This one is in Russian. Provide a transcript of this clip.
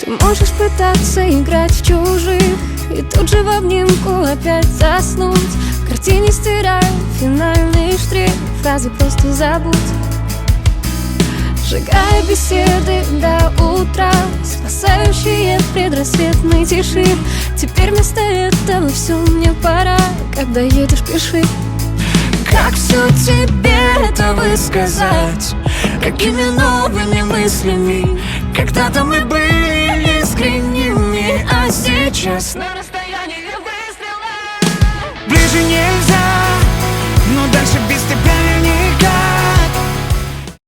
Ты можешь пытаться играть в чужих и тут же в обнимку опять заснуть. В картине стираю финальный штрих, фразы просто забудь. Сжигая беседы до утра, спасающие в предрассветной тиши. Теперь вместо этого все мне пора, когда едешь, пиши. Как все тебе это высказать? Какими новыми мыслями? Когда-то мы были искренними, а сейчас На расстоянии выстрела. ближе нельзя, но дальше без тебя